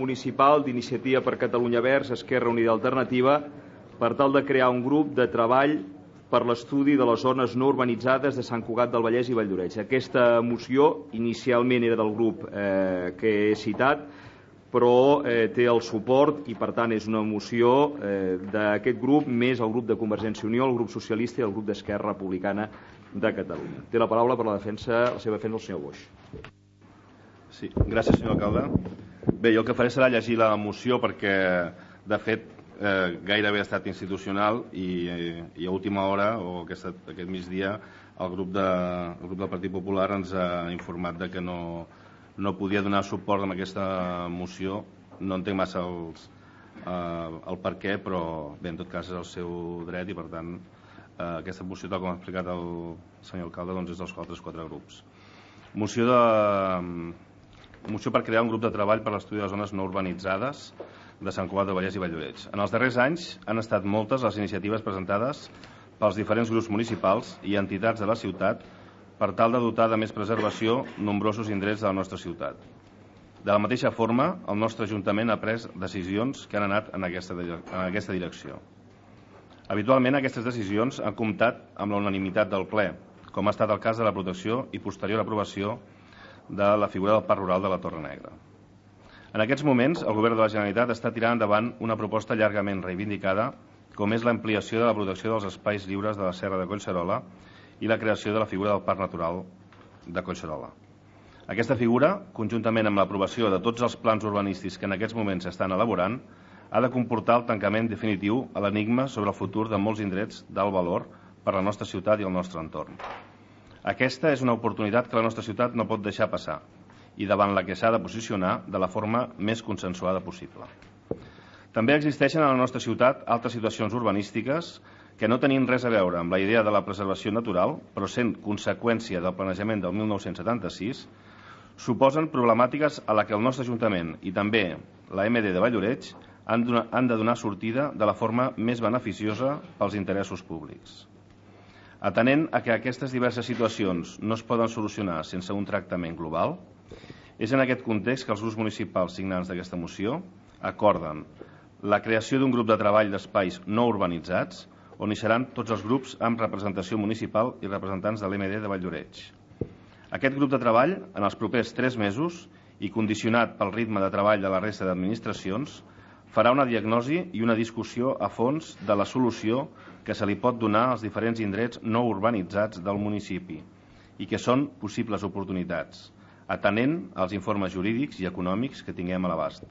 municipal d'Iniciativa per Catalunya Verds, Esquerra Unida i Alternativa, per tal de crear un grup de treball per l'estudi de les zones no urbanitzades de Sant Cugat del Vallès i Valldoreix. Aquesta moció inicialment era del grup que he citat, però té el suport i, per tant, és una moció d'aquest grup més el grup de Convergència i Unió, el grup socialista i el grup d'Esquerra Republicana de Catalunya. Té la paraula per la seva defensa el senyor Boix. Sí, gràcies, senyor alcalde. Bé, jo el que faré serà llegir la moció perquè, de fet, gairebé ha estat institucional i a última hora, o aquest migdia, el grup del Partit Popular ens ha informat que no podia donar suport a aquesta moció. No entenc massa el per què, però bé, en tot cas és el seu dret i, per tant, aquesta moció, tal com ha explicat el senyor alcalde, és dels altres 4 grups. Moció per crear un grup de treball per l'estudi de les zones no urbanitzades de Sant Cugat del Vallès i Valldoreix. En els darrers anys han estat moltes les iniciatives presentades pels diferents grups municipals i entitats de la ciutat per tal de dotar de més preservació nombrosos indrets de la nostra ciutat. De la mateixa forma, el nostre Ajuntament ha pres decisions que han anat en aquesta direcció. Habitualment, aquestes decisions han comptat amb la unanimitat del ple, com ha estat el cas de la protecció i posterior aprovació de la figura del Parc Rural de la Torre Negra. En aquests moments, el Govern de la Generalitat està tirant endavant una proposta llargament reivindicada, com és l'ampliació de la protecció dels espais lliures de la Serra de Collserola i la creació de la figura del Parc Natural de Collserola. Aquesta figura, conjuntament amb l'aprovació de tots els plans urbanístics que en aquests moments s'estan elaborant, ha de comportar el tancament definitiu a l'enigma sobre el futur de molts indrets d'alt valor per a la nostra ciutat i el nostre entorn. Aquesta és una oportunitat que la nostra ciutat no pot deixar passar i davant la que s'ha de posicionar de la forma més consensuada possible. També existeixen a la nostra ciutat altres situacions urbanístiques que no tenien res a veure amb la idea de la preservació natural, però sent conseqüència del planejament del 1976, suposen problemàtiques a la que el nostre Ajuntament i també la MD de Valldoreix han de donar sortida de la forma més beneficiosa pels interessos públics. Atenent a que aquestes diverses situacions no es poden solucionar sense un tractament global, és en aquest context que els grups municipals signants d'aquesta moció acorden la creació d'un grup de treball d'espais no urbanitzats on hi seran tots els grups amb representació municipal i representants de l'MD de Valldoreix. Aquest grup de treball, en els propers 3 mesos i condicionat pel ritme de treball de la resta d'administracions, farà una diagnosi i una discussió a fons de la solució que se li pot donar als diferents indrets no urbanitzats del municipi i que són possibles oportunitats, atenent als informes jurídics i econòmics que tinguem a l'abast.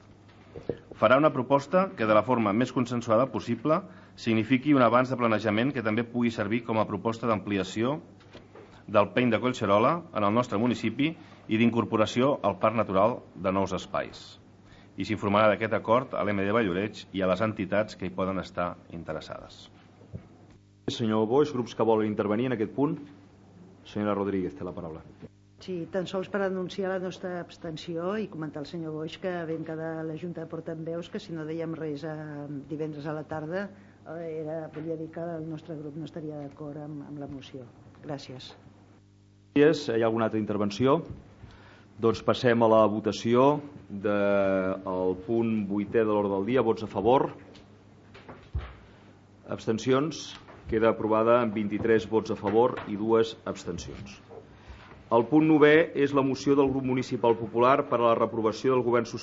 Farà una proposta que, de la forma més consensuada possible, signifiqui un avanç de planejament que també pugui servir com a proposta d'ampliació del Peny de Collserola en el nostre municipi i d'incorporació al Parc Natural de nous espais. I s'informarà d'aquest acord a l'MD de Valldoreix i a les entitats que hi poden estar interessades. Senyor Boix, grups que volen intervenir en aquest punt? Senyora Rodríguez, té la paraula. Sí, tan sols per anunciar la nostra abstenció i comentar al senyor Boix que vam quedar a la Junta de Portaveus que si no dèiem res divendres a la tarda volia dir que el nostre grup no estaria d'acord amb la moció. Gràcies. Hi ha alguna altra intervenció? Doncs passem a la votació del punt 8è de l'ordre del dia. Vots a favor? Abstencions? Queda aprovada amb 23 vots a favor i 2 abstencions. El punt 9è és la moció del grup municipal popular per a la reprovació del govern social